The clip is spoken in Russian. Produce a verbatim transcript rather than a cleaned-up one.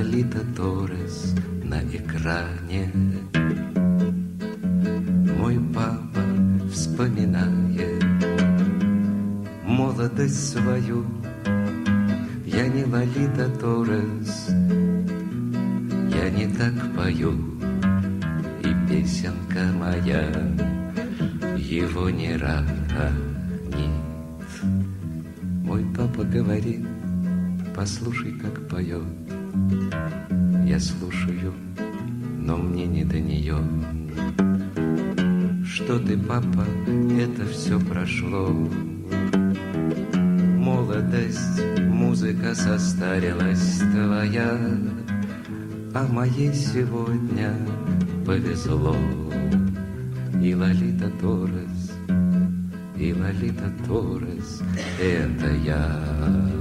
Лолита Торрес на экране. Мой папа вспоминает молодость свою. Я не Лолита Торрес, я не так пою, и песенка моя его не ранит. Мой папа говорит: послушай, как поет. Я слушаю, но мне не до нее. Что ты, папа, это все прошло. Молодость, музыка состарилась твоя, а моей сегодня повезло. И Лолита Торрес, и Лолита Торрес, это я.